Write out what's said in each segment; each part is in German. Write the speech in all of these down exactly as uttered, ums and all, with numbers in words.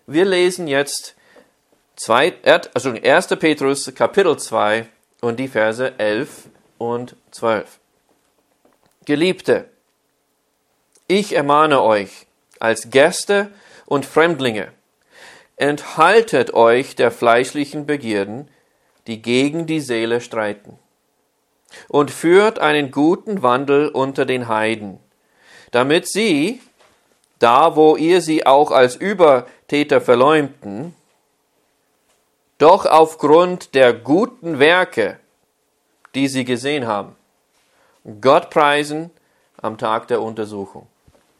Wir lesen jetzt zwei, also erster Petrus Kapitel zwei und die Verse elf und zwölf. Geliebte, ich ermahne euch als Gäste und Fremdlinge, enthaltet euch der fleischlichen Begierden, die gegen die Seele streiten, und führt einen guten Wandel unter den Heiden, damit sie, da wo ihr sie auch als Übertäter verleumden, doch aufgrund der guten Werke, die sie gesehen haben, Gott preisen am Tag der Untersuchung.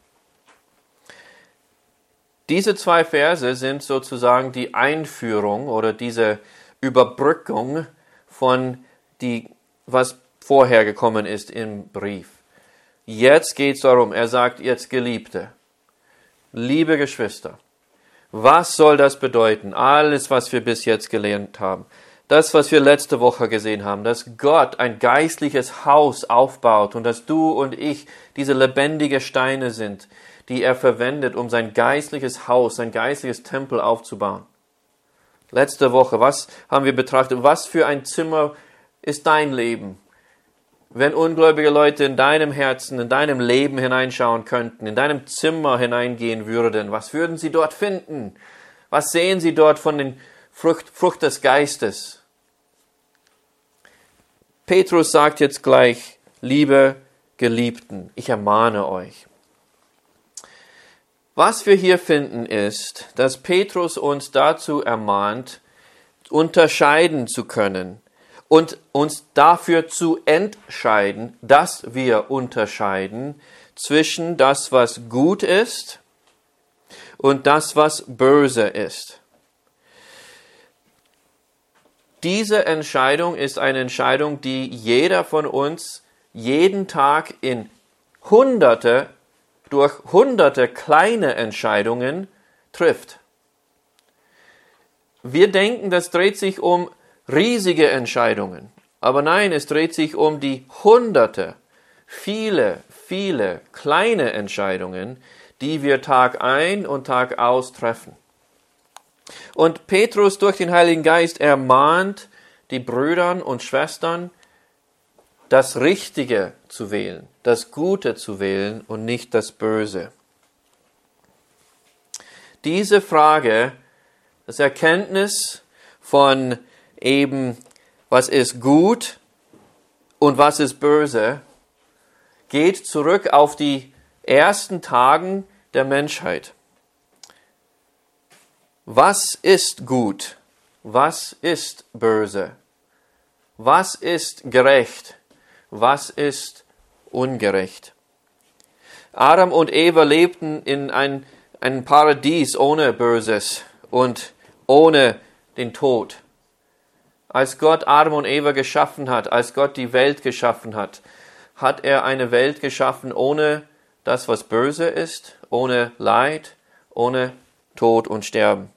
Diese zwei Verse sind sozusagen die Einführung oder diese Überbrückung von die, was vorher gekommen ist im Brief. Jetzt geht es darum, er sagt jetzt Geliebte, liebe Geschwister, was soll das bedeuten? Alles, was wir bis jetzt gelernt haben. Das, was wir letzte Woche gesehen haben, dass Gott ein geistliches Haus aufbaut und dass du und ich diese lebendige Steine sind, die er verwendet, um sein geistliches Haus, sein geistliches Tempel aufzubauen. Letzte Woche, was haben wir betrachtet? Was für ein Zimmer ist dein Leben? Wenn ungläubige Leute in deinem Herzen, in deinem Leben hineinschauen könnten, in deinem Zimmer hineingehen würden, was würden sie dort finden? Was sehen sie dort von den Frucht, Frucht des Geistes? Petrus sagt jetzt gleich, liebe Geliebten, ich ermahne euch. Was wir hier finden ist, dass Petrus uns dazu ermahnt, unterscheiden zu können und uns dafür zu entscheiden, dass wir unterscheiden zwischen das, was gut ist und das, was böse ist. Diese Entscheidung ist eine Entscheidung, die jeder von uns jeden Tag in Hunderte, durch hunderte kleine Entscheidungen trifft. Wir denken, das dreht sich um riesige Entscheidungen. Aber nein, es dreht sich um die hunderte, viele, viele kleine Entscheidungen, die wir Tag ein und Tag aus treffen. Und Petrus durch den Heiligen Geist ermahnt die Brüder und Schwestern, das Richtige zu wählen, das Gute zu wählen und nicht das Böse. Diese Frage, das Erkenntnis von eben, was ist gut und was ist böse, geht zurück auf die ersten Tagen der Menschheit. Was ist gut? Was ist böse? Was ist gerecht? Was ist ungerecht? Adam und Eva lebten in ein, ein Paradies ohne Böses und ohne den Tod. Als Gott Adam und Eva geschaffen hat, als Gott die Welt geschaffen hat, hat er eine Welt geschaffen ohne das, was böse ist, ohne Leid, ohne Tod und Sterben.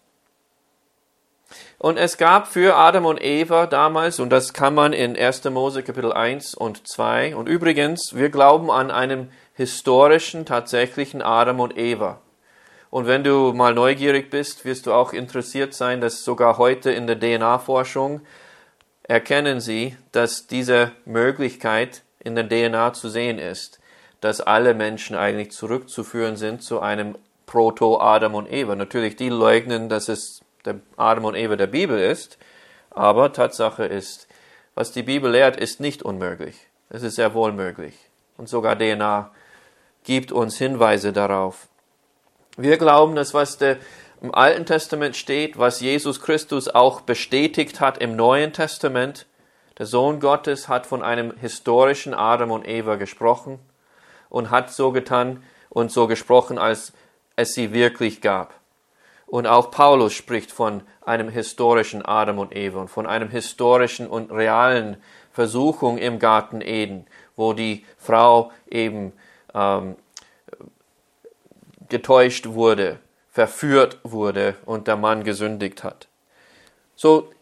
Und es gab für Adam und Eva damals, und das kann man in erster Mose Kapitel eins und zwei, und übrigens, wir glauben an einen historischen, tatsächlichen Adam und Eva. Und wenn du mal neugierig bist, wirst du auch interessiert sein, dass sogar heute in der D N A-Forschung erkennen sie, dass diese Möglichkeit in der D N A zu sehen ist, dass alle Menschen eigentlich zurückzuführen sind zu einem Proto-Adam und Eva. Natürlich, die leugnen, dass es der Adam und Eva der Bibel ist, aber Tatsache ist, was die Bibel lehrt, ist nicht unmöglich. Es ist sehr wohl möglich. Und sogar D N A gibt uns Hinweise darauf. Wir glauben, dass was der, im Alten Testament steht, was Jesus Christus auch bestätigt hat im Neuen Testament, der Sohn Gottes hat von einem historischen Adam und Eva gesprochen und hat so getan und so gesprochen, als es sie wirklich gab. Und auch Paulus spricht von einem historischen Adam und Eva und von einem historischen und realen Versuchung im Garten Eden, wo die Frau eben ähm, getäuscht wurde, verführt wurde und der Mann gesündigt hat. So,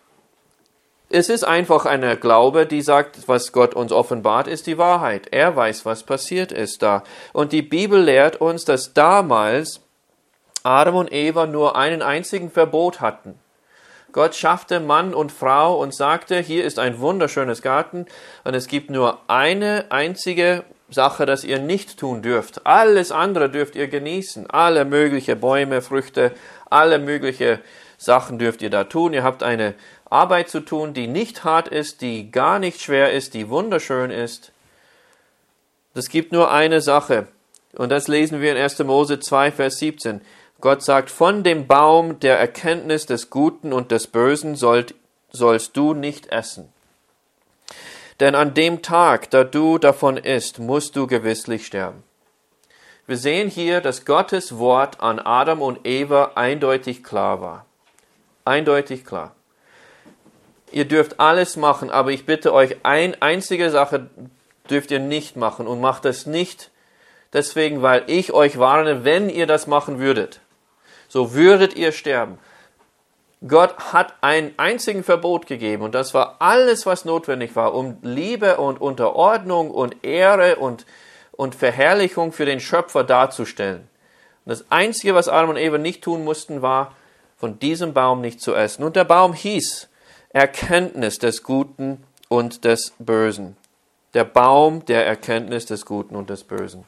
es ist einfach eine Glaube, die sagt, was Gott uns offenbart, ist die Wahrheit. Er weiß, was passiert ist da. Und die Bibel lehrt uns, dass damals, Adam und Eva nur einen einzigen Verbot hatten. Gott schaffte Mann und Frau und sagte, hier ist ein wunderschönes Garten und es gibt nur eine einzige Sache, das ihr nicht tun dürft. Alles andere dürft ihr genießen. Alle möglichen Bäume, Früchte, alle möglichen Sachen dürft ihr da tun. Ihr habt eine Arbeit zu tun, die nicht hart ist, die gar nicht schwer ist, die wunderschön ist. Es gibt nur eine Sache und das lesen wir in erster Mose zwei, Vers siebzehn. Gott sagt, von dem Baum der Erkenntnis des Guten und des Bösen sollt, sollst du nicht essen. Denn an dem Tag, da du davon isst, musst du gewisslich sterben. Wir sehen hier, dass Gottes Wort an Adam und Eva eindeutig klar war. Eindeutig klar. Ihr dürft alles machen, aber ich bitte euch, eine einzige Sache dürft ihr nicht machen und macht es nicht deswegen, weil ich euch warne, wenn ihr das machen würdet, so würdet ihr sterben. Gott hat ein einzigen Verbot gegeben und das war alles, was notwendig war, um Liebe und Unterordnung und Ehre und, und Verherrlichung für den Schöpfer darzustellen. Und das Einzige, was Adam und Eva nicht tun mussten, war, von diesem Baum nicht zu essen. Und der Baum hieß Erkenntnis des Guten und des Bösen. Der Baum der Erkenntnis des Guten und des Bösen.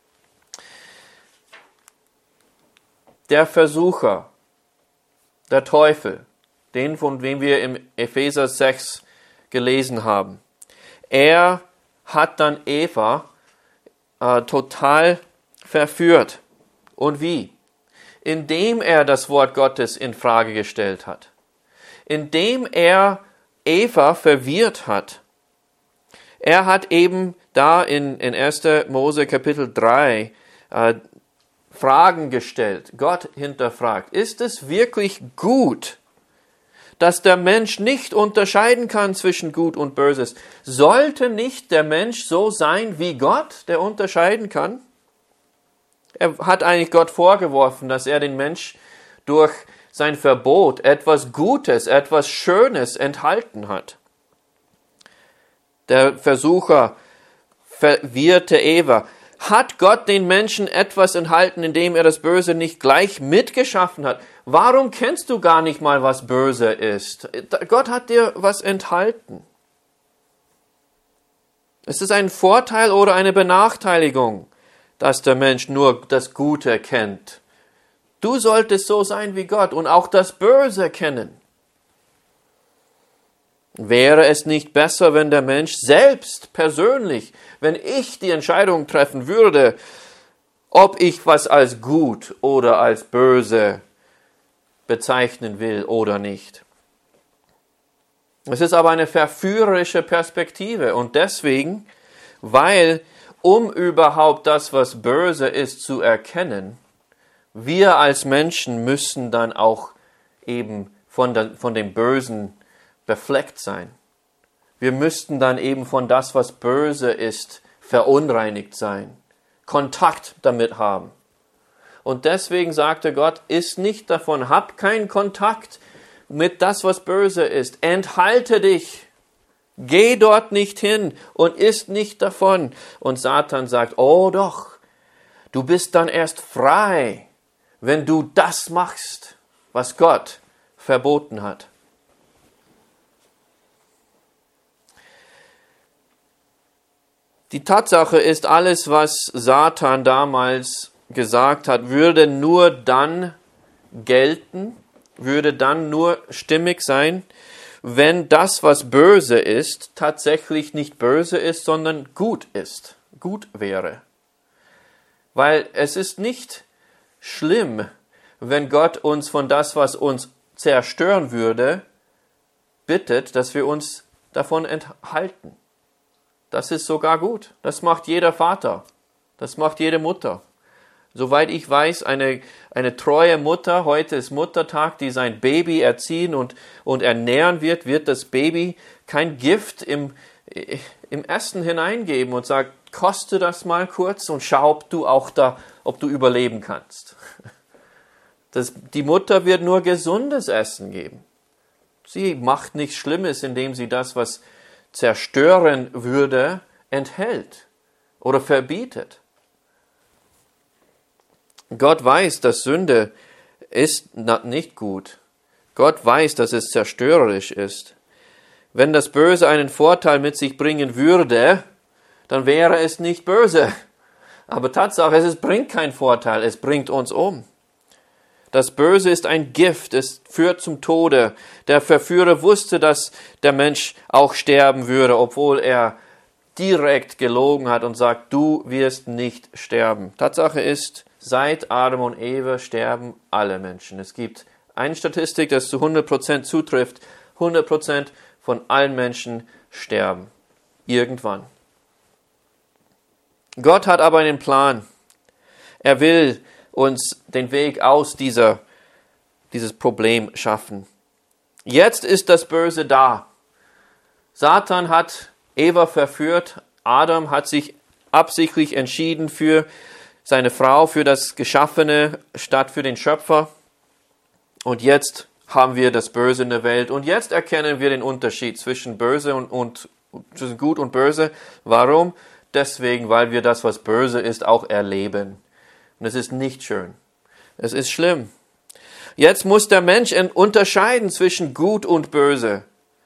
Der Versucher, der Teufel, den, von dem wir im Epheser sechs gelesen haben, er hat dann Eva äh, total verführt. Und wie? Indem er das Wort Gottes in Frage gestellt hat. Indem er Eva verwirrt hat. Er hat eben da in, in erster Mose Kapitel drei äh, Fragen gestellt, Gott hinterfragt. Ist es wirklich gut, dass der Mensch nicht unterscheiden kann zwischen Gut und Böses? Sollte nicht der Mensch so sein wie Gott, der unterscheiden kann? Er hat eigentlich Gott vorgeworfen, dass er den Mensch durch sein Verbot etwas Gutes, etwas Schönes enthalten hat. Der Versucher verwirrte Eva. Hat Gott den Menschen etwas enthalten, indem er das Böse nicht gleich mitgeschaffen hat? Warum kennst du gar nicht mal, was böse ist? Gott hat dir was enthalten. Ist es ein Vorteil oder eine Benachteiligung, dass der Mensch nur das Gute kennt? Du solltest so sein wie Gott und auch das Böse kennen. Wäre es nicht besser, wenn der Mensch selbst persönlich, wenn ich die Entscheidung treffen würde, ob ich was als gut oder als böse bezeichnen will oder nicht? Es ist aber eine verführerische Perspektive und deswegen, weil um überhaupt das, was böse ist, zu erkennen, wir als Menschen müssen dann auch eben von, der, von dem Bösen befleckt sein. Wir müssten dann eben von das, was böse ist, verunreinigt sein, Kontakt damit haben. Und deswegen sagte Gott, iss nicht davon, hab keinen Kontakt mit das, was böse ist, enthalte dich, geh dort nicht hin und iss nicht davon. Und Satan sagt, oh doch, du bist dann erst frei, wenn du das machst, was Gott verboten hat. Die Tatsache ist, alles, was Satan damals gesagt hat, würde nur dann gelten, würde dann nur stimmig sein, wenn das, was böse ist, tatsächlich nicht böse ist, sondern gut ist, gut wäre. Weil es ist nicht schlimm, wenn Gott uns von das, was uns zerstören würde, bittet, dass wir uns davon enthalten. Das ist sogar gut. Das macht jeder Vater. Das macht jede Mutter. Soweit ich weiß, eine, eine treue Mutter, heute ist Muttertag, die sein Baby erziehen und, und ernähren wird, wird das Baby kein Gift im, im Essen hineingeben und sagt, koste das mal kurz und schau, ob du auch da, ob du überleben kannst. Das, die Mutter wird nur gesundes Essen geben. Sie macht nichts Schlimmes, indem sie das, was zerstören würde, enthält oder verbietet. Gott weiß, dass Sünde ist nicht gut. Gott weiß, dass es zerstörerisch ist. Wenn das Böse einen Vorteil mit sich bringen würde, dann wäre es nicht böse. Aber Tatsache ist, es bringt keinen Vorteil, es bringt uns um. Das Böse ist ein Gift, es führt zum Tode. Der Verführer wusste, dass der Mensch auch sterben würde, obwohl er direkt gelogen hat und sagt, du wirst nicht sterben. Tatsache ist, seit Adam und Eva sterben alle Menschen. Es gibt eine Statistik, das zu hundert Prozent zutrifft. hundert Prozent von allen Menschen sterben. Irgendwann. Gott hat aber einen Plan. Er will uns den Weg aus dieser, dieses Problem schaffen. Jetzt ist das Böse da. Satan hat Eva verführt. Adam hat sich absichtlich entschieden für seine Frau, für das Geschaffene statt für den Schöpfer. Und jetzt haben wir das Böse in der Welt. Und jetzt erkennen wir den Unterschied zwischen Böse und, und zwischen Gut und Böse. Warum? Deswegen, weil wir das, was böse ist, auch erleben. Und es ist nicht schön. Es ist schlimm. Jetzt muss der Mensch unterscheiden zwischen Gut und Böse.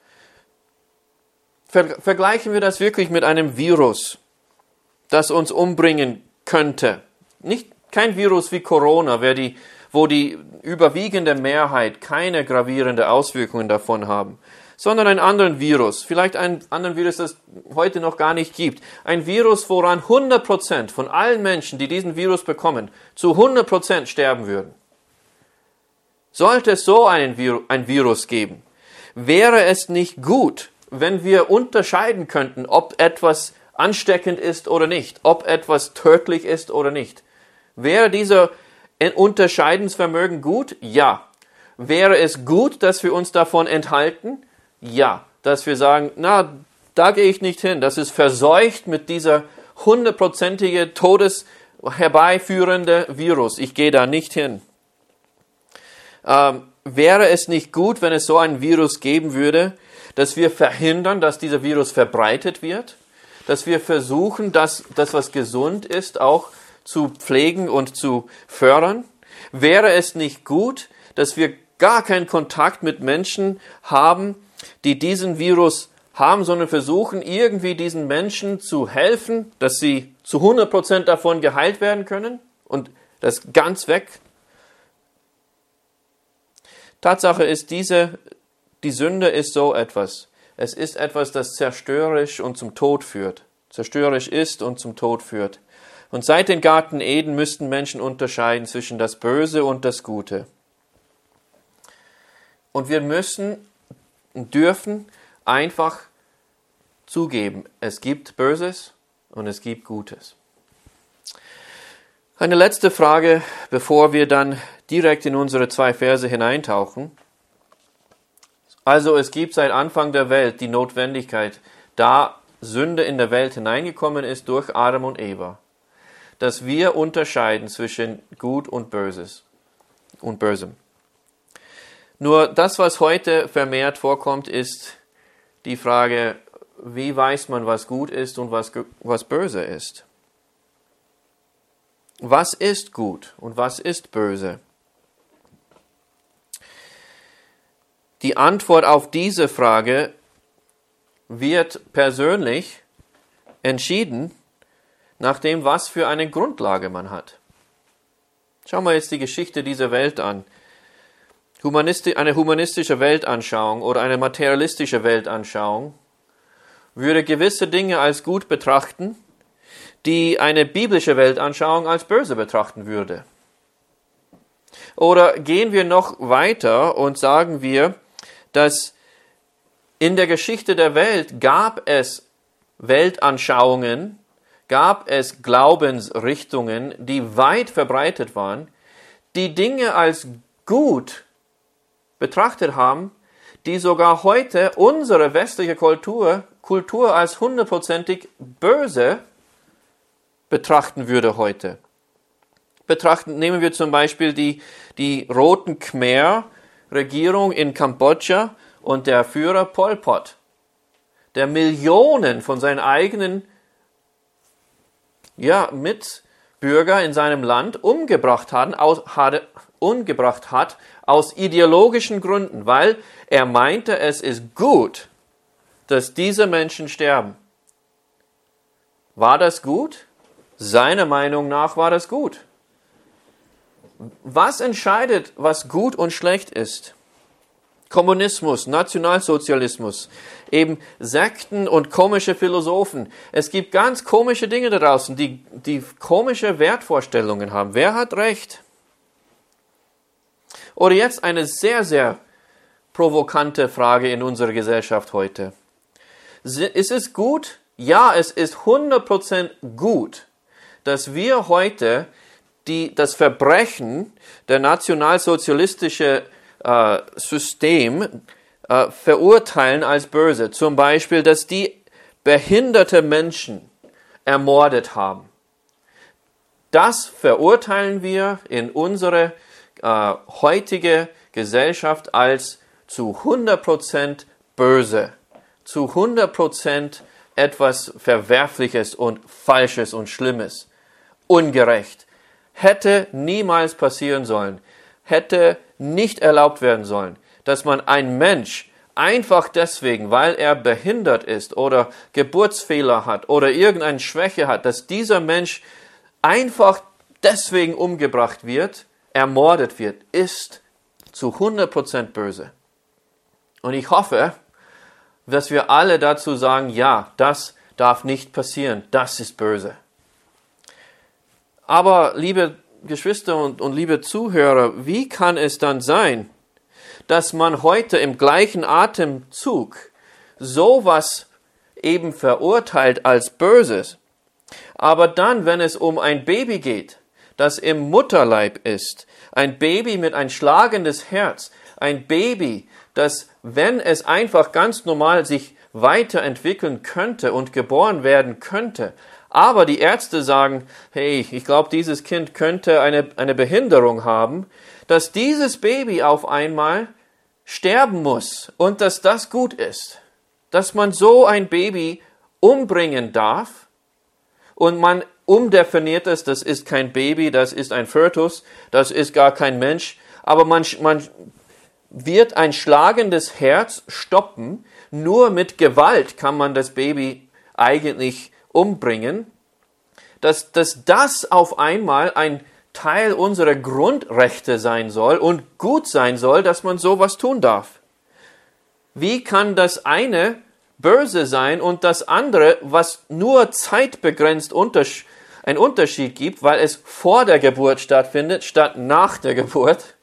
Ver- vergleichen wir das wirklich mit einem Virus, das uns umbringen könnte. Nicht, kein Virus wie Corona, wer die, wo die überwiegende Mehrheit keine gravierende Auswirkungen davon haben, sondern einen anderen Virus, vielleicht einen anderen Virus, das es heute noch gar nicht gibt. Ein Virus, woran hundert Prozent von allen Menschen, die diesen Virus bekommen, zu hundert Prozent sterben würden. Sollte es so einen Vir- ein Virus geben, wäre es nicht gut, wenn wir unterscheiden könnten, ob etwas ansteckend ist oder nicht, ob etwas tödlich ist oder nicht. Wäre dieser Unterscheidensvermögen gut? Ja. Wäre es gut, dass wir uns davon enthalten? Ja. Dass wir sagen, na, da gehe ich nicht hin. Das ist verseucht mit dieser hundertprozentige Todes herbeiführende Virus. Ich gehe da nicht hin. Ähm, wäre es nicht gut, wenn es so ein Virus geben würde, dass wir verhindern, dass dieser Virus verbreitet wird? Dass wir versuchen, dass das, was gesund ist, auch zu pflegen und zu fördern? Wäre es nicht gut, dass wir gar keinen Kontakt mit Menschen haben, die diesen Virus haben, sondern versuchen, irgendwie diesen Menschen zu helfen, dass sie zu hundert Prozent davon geheilt werden können und das ganz weg? Tatsache ist, diese, die Sünde ist so etwas. Es ist etwas, das zerstörerisch und zum Tod führt. Zerstörerisch ist und zum Tod führt. Und seit dem Garten Eden müssten Menschen unterscheiden zwischen das Böse und das Gute. Und wir müssen und dürfen einfach zugeben, es gibt Böses und es gibt Gutes. Eine letzte Frage, bevor wir dann direkt in unsere zwei Verse hineintauchen. Also es gibt seit Anfang der Welt die Notwendigkeit, da Sünde in der Welt hineingekommen ist durch Adam und Eva, dass wir unterscheiden zwischen Gut und Böses und Bösem. Nur das, was heute vermehrt vorkommt, ist die Frage, wie weiß man, was gut ist und was, was böse ist? Was ist gut und was ist böse? Die Antwort auf diese Frage wird persönlich entschieden nach dem, was für eine Grundlage man hat. Schauen wir jetzt die Geschichte dieser Welt an. Humanisti- eine humanistische Weltanschauung oder eine materialistische Weltanschauung würde gewisse Dinge als gut betrachten, die eine biblische Weltanschauung als böse betrachten würde. Oder gehen wir noch weiter und sagen wir, dass in der Geschichte der Welt gab es Weltanschauungen, gab es Glaubensrichtungen, die weit verbreitet waren, die Dinge als gut betrachtet haben, die sogar heute unsere westliche Kultur, Kultur als hundertprozentig böse betrachten würde heute. Betrachten, nehmen wir zum Beispiel die, die Roten Khmer-Regierung in Kambodscha und der Führer Pol Pot, der Millionen von seinen eigenen ja, mit Bürger in seinem Land umgebracht, hatten, aus, hatte, umgebracht hat aus ideologischen Gründen, weil er meinte, es ist gut, dass diese Menschen sterben. War das gut? Seiner Meinung nach war das gut. Was entscheidet, was gut und schlecht ist? Kommunismus, Nationalsozialismus, eben Sekten und komische Philosophen. Es gibt ganz komische Dinge da draußen, die, die komische Wertvorstellungen haben. Wer hat recht? Oder jetzt eine sehr, sehr provokante Frage in unserer Gesellschaft heute. Ist es gut? Ja, es ist hundert Prozent gut, dass wir heute die, das Verbrechen der nationalsozialistischen äh, System äh, verurteilen als böse. Zum Beispiel, dass die behinderte Menschen ermordet haben. Das verurteilen wir in unserer äh, heutige Gesellschaft als zu hundert Prozent böse, zu hundert Prozent etwas Verwerfliches und Falsches und Schlimmes, ungerecht. Hätte niemals passieren sollen, hätte nicht erlaubt werden sollen, dass man einen Mensch einfach deswegen, weil er behindert ist oder Geburtsfehler hat oder irgendeine Schwäche hat, dass dieser Mensch einfach deswegen umgebracht wird, ermordet wird, ist zu hundert Prozent böse. Und ich hoffe, dass wir alle dazu sagen, ja, das darf nicht passieren, das ist böse. Aber, liebe Geschwister und, und liebe Zuhörer, wie kann es dann sein, dass man heute im gleichen Atemzug sowas eben verurteilt als Böses, aber dann, wenn es um ein Baby geht, das im Mutterleib ist, ein Baby mit ein schlagendes Herz, ein Baby, das, wenn es einfach ganz normal sich weiterentwickeln könnte und geboren werden könnte, aber die Ärzte sagen, hey, ich glaube, dieses Kind könnte eine, eine Behinderung haben, dass dieses Baby auf einmal sterben muss und dass das gut ist, dass man so ein Baby umbringen darf und man umdefiniert es, das ist kein Baby, das ist ein Fötus, das ist gar kein Mensch, aber man, man wird ein schlagendes Herz stoppen, nur mit Gewalt kann man das Baby eigentlich umbringen, dass, dass das auf einmal ein Teil unserer Grundrechte sein soll und gut sein soll, dass man sowas tun darf. Wie kann das eine böse sein und das andere, was nur zeitbegrenzt untersch- einen Unterschied gibt, weil es vor der Geburt stattfindet, statt nach der Geburt,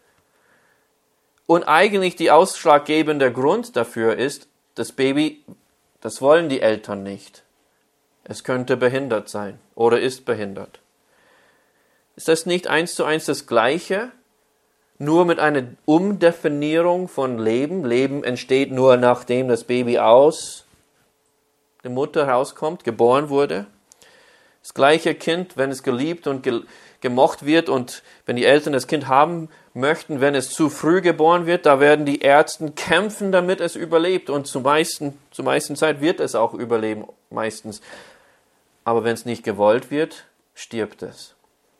und eigentlich die ausschlaggebende Grund dafür ist, das Baby, das wollen die Eltern nicht. Es könnte behindert sein oder ist behindert. Ist das nicht eins zu eins das Gleiche? Nur mit einer Umdefinierung von Leben. Leben entsteht nur nachdem das Baby aus der Mutter rauskommt, geboren wurde. Das gleiche Kind, wenn es geliebt und ge- gemocht wird und wenn die Eltern das Kind haben möchten, wenn es zu früh geboren wird, da werden die Ärzte kämpfen, damit es überlebt. Und zur meisten, zur meisten Zeit wird es auch überleben, meistens. Aber wenn es nicht gewollt wird, stirbt es.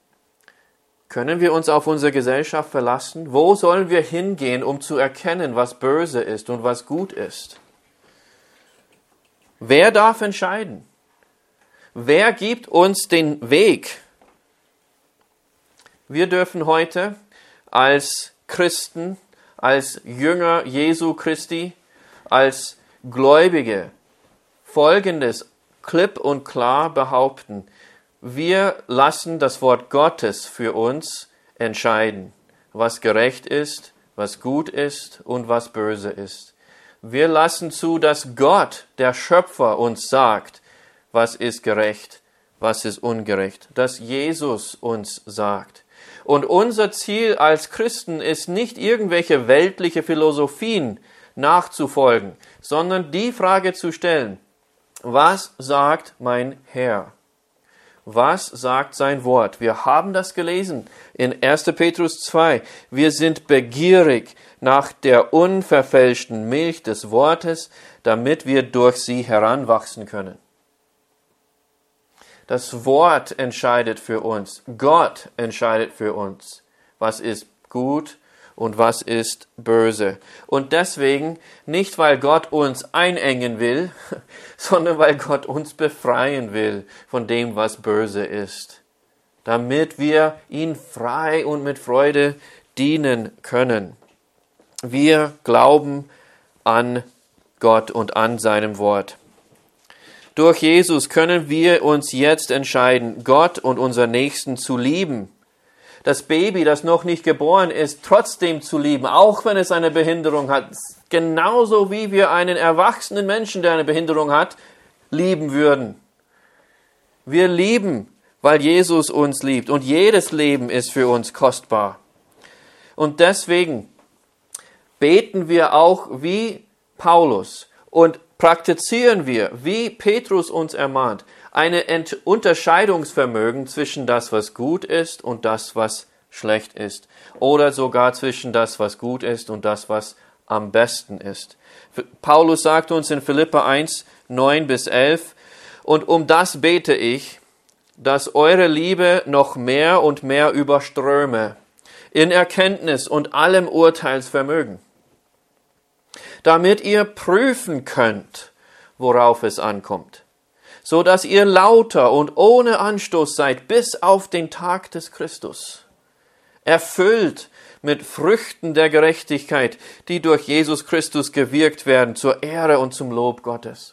Können wir uns auf unsere Gesellschaft verlassen? Wo sollen wir hingehen, um zu erkennen, was böse ist und was gut ist? Wer darf entscheiden? Wer gibt uns den Weg? Wir dürfen heute als Christen, als Jünger Jesu Christi, als Gläubige Folgendes klipp und klar behaupten: Wir lassen das Wort Gottes für uns entscheiden, was gerecht ist, was gut ist und was böse ist. Wir lassen zu, dass Gott, der Schöpfer, uns sagt, was ist gerecht, was ist ungerecht, dass Jesus uns sagt. Und unser Ziel als Christen ist nicht, irgendwelche weltliche Philosophien nachzufolgen, sondern die Frage zu stellen: Was sagt mein Herr? Was sagt sein Wort? Wir haben das gelesen in erster Petrus zwei. Wir sind begierig nach der unverfälschten Milch des Wortes, damit wir durch sie heranwachsen können. Das Wort entscheidet für uns. Gott entscheidet für uns, was ist gut und was ist böse. Und deswegen nicht, weil Gott uns einengen will, sondern weil Gott uns befreien will von dem, was böse ist, damit wir ihn frei und mit Freude dienen können. Wir glauben an Gott und an seinem Wort. Durch Jesus können wir uns jetzt entscheiden, Gott und unseren Nächsten zu lieben. Das Baby, das noch nicht geboren ist, trotzdem zu lieben, auch wenn es eine Behinderung hat. Genauso wie wir einen erwachsenen Menschen, der eine Behinderung hat, lieben würden. Wir lieben, weil Jesus uns liebt. Und jedes Leben ist für uns kostbar. Und deswegen beten wir auch wie Paulus und praktizieren wir, wie Petrus uns ermahnt, eine Ent- Unterscheidungsvermögen zwischen das, was gut ist und das, was schlecht ist. Oder sogar zwischen das, was gut ist und das, was am besten ist. Paulus sagt uns in Philipper eins, neun bis elf, und um das bete ich, dass eure Liebe noch mehr und mehr überströme, in Erkenntnis und allem Urteilsvermögen, damit ihr prüfen könnt, worauf es ankommt, so dass ihr lauter und ohne Anstoß seid bis auf den Tag des Christus, erfüllt mit Früchten der Gerechtigkeit, die durch Jesus Christus gewirkt werden, zur Ehre und zum Lob Gottes.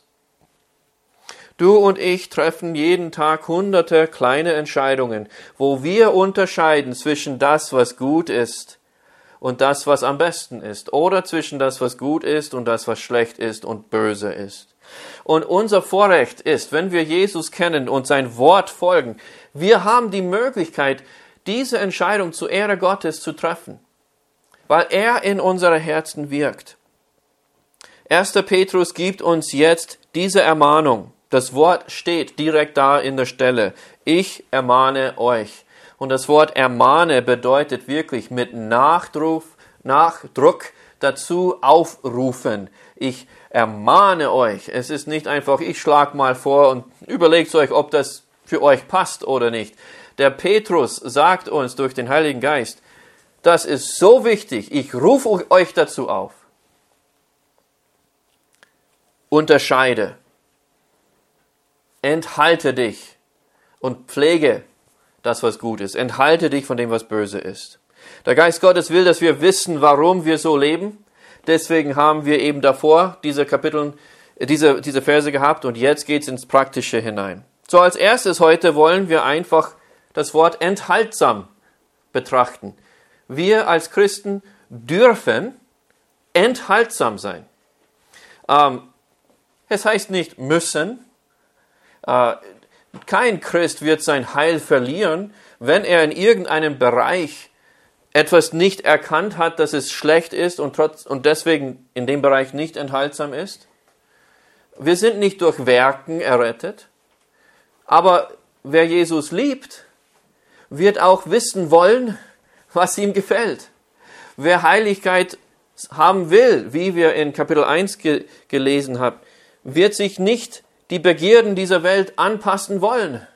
Du und ich treffen jeden Tag hunderte kleine Entscheidungen, wo wir unterscheiden zwischen das, was gut ist, und das, was am besten ist, oder zwischen das, was gut ist und das, was schlecht ist und böse ist. Und unser Vorrecht ist, wenn wir Jesus kennen und sein Wort folgen, wir haben die Möglichkeit, diese Entscheidung zur Ehre Gottes zu treffen, weil er in unsere Herzen wirkt. erster Petrus gibt uns jetzt diese Ermahnung. Das Wort steht direkt da in der Stelle. Ich ermahne euch. Und das Wort ermahne bedeutet wirklich mit Nachdruck, Nachdruck dazu aufrufen. Ich ermahne euch. Es ist nicht einfach, ich schlag mal vor und überlegt euch, ob das für euch passt oder nicht. Der Petrus sagt uns durch den Heiligen Geist, das ist so wichtig, ich rufe euch dazu auf. Unterscheide, enthalte dich und pflege das, was gut ist. Enthalte dich von dem, was böse ist. Der Geist Gottes will, dass wir wissen, warum wir so leben. Deswegen haben wir eben davor diese Kapitel, diese, diese Verse gehabt und jetzt geht's ins Praktische hinein. So, als erstes heute wollen wir einfach das Wort enthaltsam betrachten. Wir als Christen dürfen enthaltsam sein. Ähm, es heißt nicht müssen. Äh, Kein Christ wird sein Heil verlieren, wenn er in irgendeinem Bereich etwas nicht erkannt hat, dass es schlecht ist und, trotz, und deswegen in dem Bereich nicht enthaltsam ist. Wir sind nicht durch Werken errettet, aber wer Jesus liebt, wird auch wissen wollen, was ihm gefällt. Wer Heiligkeit haben will, wie wir in Kapitel eins ge- gelesen haben, wird sich nicht die Begierden dieser Welt anpassen wollen.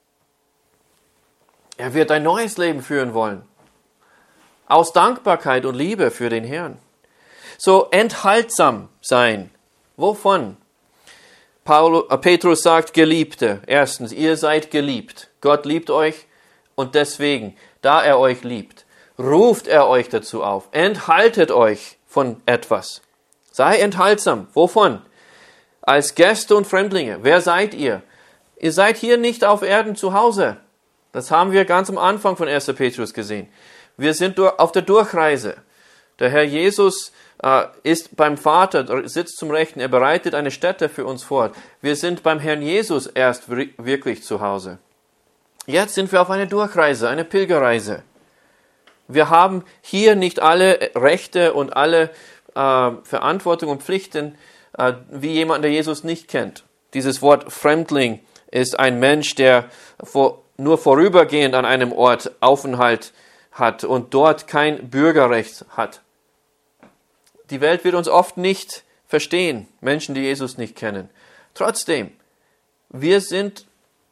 Er wird ein neues Leben führen wollen. Aus Dankbarkeit und Liebe für den Herrn. So enthaltsam sein. Wovon? Paulus, äh, Petrus sagt, Geliebte. Erstens, ihr seid geliebt. Gott liebt euch und deswegen, da er euch liebt, ruft er euch dazu auf. Enthaltet euch von etwas. Sei enthaltsam. Wovon? Als Gäste und Fremdlinge. Wer seid ihr? Ihr seid hier nicht auf Erden zu Hause. Das haben wir ganz am Anfang von erster Petrus gesehen. Wir sind auf der Durchreise. Der Herr Jesus äh, ist beim Vater, sitzt zum Rechten. Er bereitet eine Stätte für uns vor. Wir sind beim Herrn Jesus erst wirklich zu Hause. Jetzt sind wir auf einer Durchreise, eine Pilgerreise. Wir haben hier nicht alle Rechte und alle äh, Verantwortung und Pflichten, wie jemand, der Jesus nicht kennt. Dieses Wort Fremdling ist ein Mensch, der vor, nur vorübergehend an einem Ort Aufenthalt hat und dort kein Bürgerrecht hat. Die Welt wird uns oft nicht verstehen, Menschen, die Jesus nicht kennen. Trotzdem, wir sind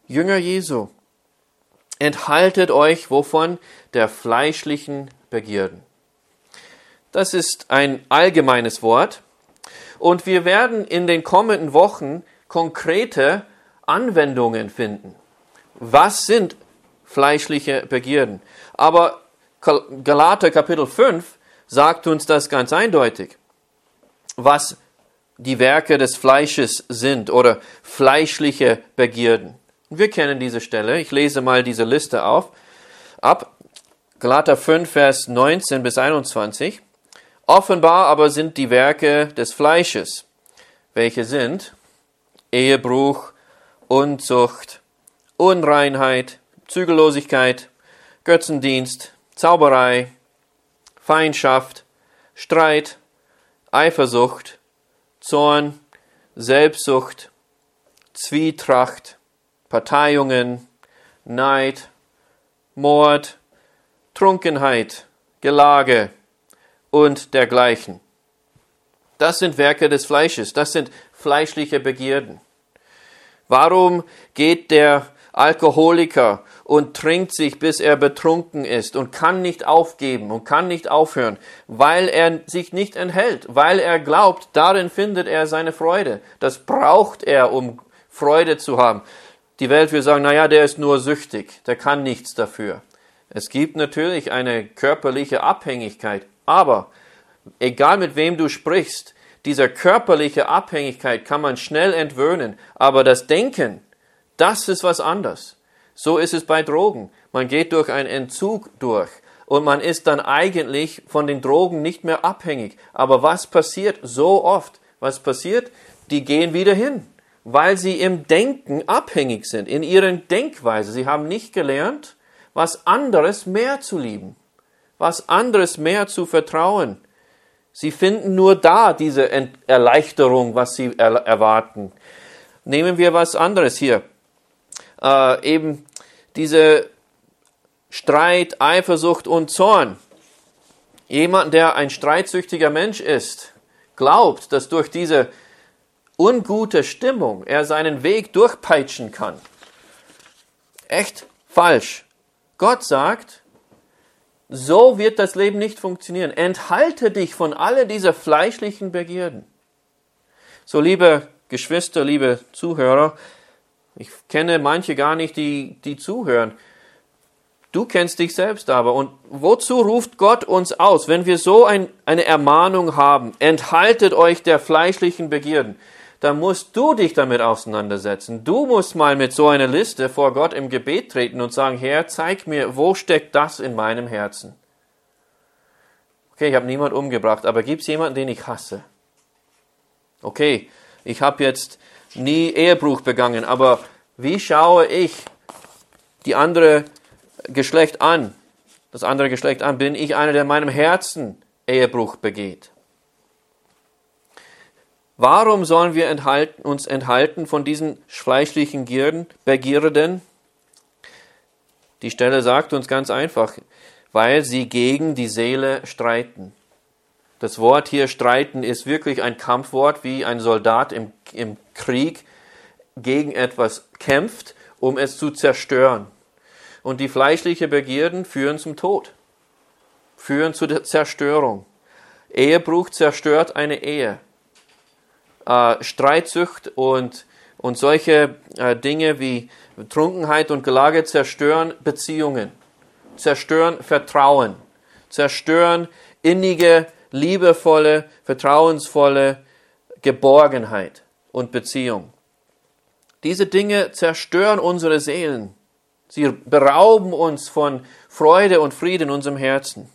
Jünger Jesu, enthaltet euch wovon? Der fleischlichen Begierden. Das ist ein allgemeines Wort und wir werden in den kommenden Wochen konkrete Anwendungen finden. Was sind fleischliche Begierden? Aber Galater Kapitel fünf sagt uns das ganz eindeutig, was die Werke des Fleisches sind oder fleischliche Begierden. Wir kennen diese Stelle. Ich lese mal diese Liste auf. Ab Galater fünf, Vers neunzehn bis einundzwanzig. Offenbar aber sind die Werke des Fleisches, welche sind Ehebruch, Unzucht, Unreinheit, Zügellosigkeit, Götzendienst, Zauberei, Feindschaft, Streit, Eifersucht, Zorn, Selbstsucht, Zwietracht, Parteiungen, Neid, Mord, Trunkenheit, Gelage und dergleichen. Das sind Werke des Fleisches, das sind fleischliche Begierden. Warum geht der Alkoholiker und trinkt sich, bis er betrunken ist und kann nicht aufgeben und kann nicht aufhören? Weil er sich nicht enthält, weil er glaubt, darin findet er seine Freude. Das braucht er, um Freude zu haben. Die Welt will sagen, naja, der ist nur süchtig, der kann nichts dafür. Es gibt natürlich eine körperliche Abhängigkeit, aber egal mit wem du sprichst, dieser körperliche Abhängigkeit kann man schnell entwöhnen, aber das Denken, das ist was anderes. So ist es bei Drogen. Man geht durch einen Entzug durch und man ist dann eigentlich von den Drogen nicht mehr abhängig. Aber was passiert so oft? Was passiert? Die gehen wieder hin, weil sie im Denken abhängig sind, in ihren Denkweise. Sie haben nicht gelernt, was anderes mehr zu lieben, was anderes mehr zu vertrauen. Sie finden nur da diese Erleichterung, was sie er- erwarten. Nehmen wir was anderes hier. Äh, eben diese Streit, Eifersucht und Zorn. Jemand, der ein streitsüchtiger Mensch ist, glaubt, dass durch diese ungute Stimmung er seinen Weg durchpeitschen kann. Echt falsch. Gott sagt, so wird das Leben nicht funktionieren. Enthalte dich von all dieser fleischlichen Begierden. So, liebe Geschwister, liebe Zuhörer, ich kenne manche gar nicht, die, die zuhören. Du kennst dich selbst aber. Und wozu ruft Gott uns aus, wenn wir so ein, eine Ermahnung haben? Enthaltet euch der fleischlichen Begierden. Dann musst du dich damit auseinandersetzen. Du musst mal mit so einer Liste vor Gott im Gebet treten und sagen, Herr, zeig mir, wo steckt das in meinem Herzen? Okay, ich habe niemanden umgebracht, aber gibt es jemanden, den ich hasse? Okay, ich habe jetzt nie Ehebruch begangen, aber wie schaue ich die andere Geschlecht an, das andere Geschlecht an? Bin ich einer, der in meinem Herzen Ehebruch begeht? Warum sollen wir enthalten, uns enthalten von diesen fleischlichen Gierden, Begierden? Die Stelle sagt uns ganz einfach, weil sie gegen die Seele streiten. Das Wort hier streiten ist wirklich ein Kampfwort, wie ein Soldat im, im Krieg gegen etwas kämpft, um es zu zerstören. Und die fleischlichen Begierden führen zum Tod, führen zu der Zerstörung. Ehebruch zerstört eine Ehe. Äh, Streitsucht und, und solche äh, Dinge wie Trunkenheit und Gelage zerstören Beziehungen, zerstören Vertrauen, zerstören innige, liebevolle, vertrauensvolle Geborgenheit und Beziehung. Diese Dinge zerstören unsere Seelen. Sie berauben uns von Freude und Frieden in unserem Herzen.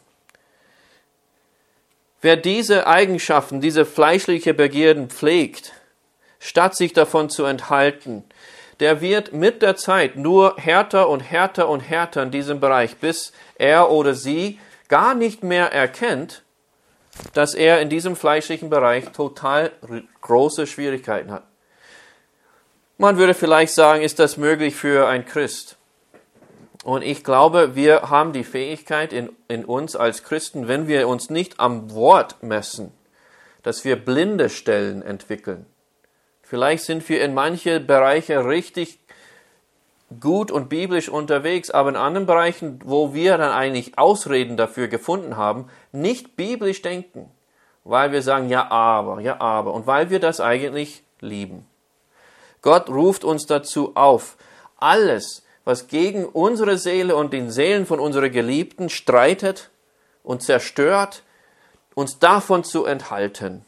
Wer diese Eigenschaften, diese fleischliche Begierden pflegt, statt sich davon zu enthalten, der wird mit der Zeit nur härter und härter und härter in diesem Bereich, bis er oder sie gar nicht mehr erkennt, dass er in diesem fleischlichen Bereich total große Schwierigkeiten hat. Man würde vielleicht sagen, ist das möglich für ein Christ? Und ich glaube, wir haben die Fähigkeit in, in uns als Christen, wenn wir uns nicht am Wort messen, dass wir blinde Stellen entwickeln. Vielleicht sind wir in manche Bereiche richtig gut und biblisch unterwegs, aber in anderen Bereichen, wo wir dann eigentlich Ausreden dafür gefunden haben, nicht biblisch denken, weil wir sagen, ja aber, ja aber, und weil wir das eigentlich lieben. Gott ruft uns dazu auf, alles, was gegen unsere Seele und den Seelen von unseren Geliebten streitet und zerstört, uns davon zu enthalten.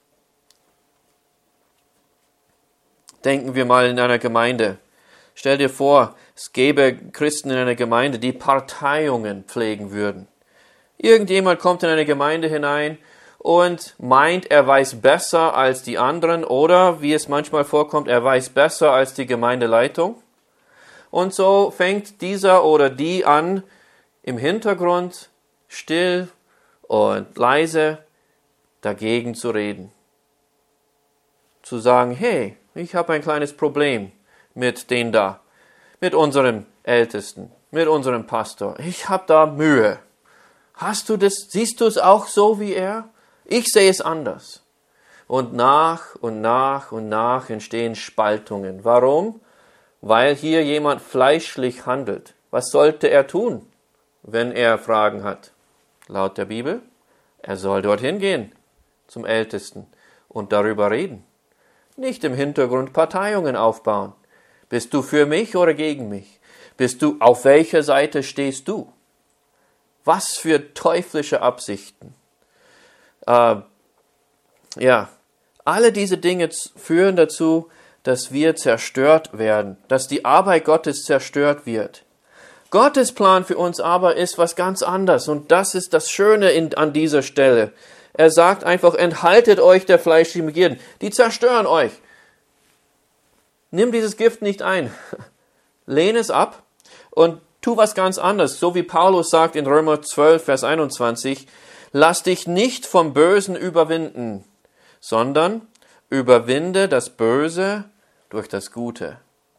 Denken wir mal in einer Gemeinde. Stell dir vor, es gäbe Christen in einer Gemeinde, die Parteiungen pflegen würden. Irgendjemand kommt in eine Gemeinde hinein und meint, er weiß besser als die anderen oder, wie es manchmal vorkommt, er weiß besser als die Gemeindeleitung. Und so fängt dieser oder die an, im Hintergrund still und leise dagegen zu reden. Zu sagen, hey, ich habe ein kleines Problem mit denen da, mit unserem Ältesten, mit unserem Pastor. Ich habe da Mühe. Hast du das, siehst du es auch so wie er? Ich sehe es anders. Und nach und nach und nach entstehen Spaltungen. Warum? Weil hier jemand fleischlich handelt. Was sollte er tun, wenn er Fragen hat? Laut der Bibel, er soll dorthin gehen, zum Ältesten, und darüber reden. Nicht im Hintergrund Parteiungen aufbauen. Bist du für mich oder gegen mich? Bist du, auf welcher Seite stehst du? Was für teuflische Absichten. Äh, ja, alle diese Dinge führen dazu, dass wir zerstört werden, dass die Arbeit Gottes zerstört wird. Gottes Plan für uns aber ist was ganz anderes und das ist das Schöne in, an dieser Stelle. Er sagt einfach, enthaltet euch der fleischlichen Begierden. Die zerstören euch. Nimm dieses Gift nicht ein. Lehne es ab und tu was ganz anderes. So wie Paulus sagt in Römer zwölf, Vers einundzwanzig, lass dich nicht vom Bösen überwinden, sondern überwinde das Böse durch das Gute.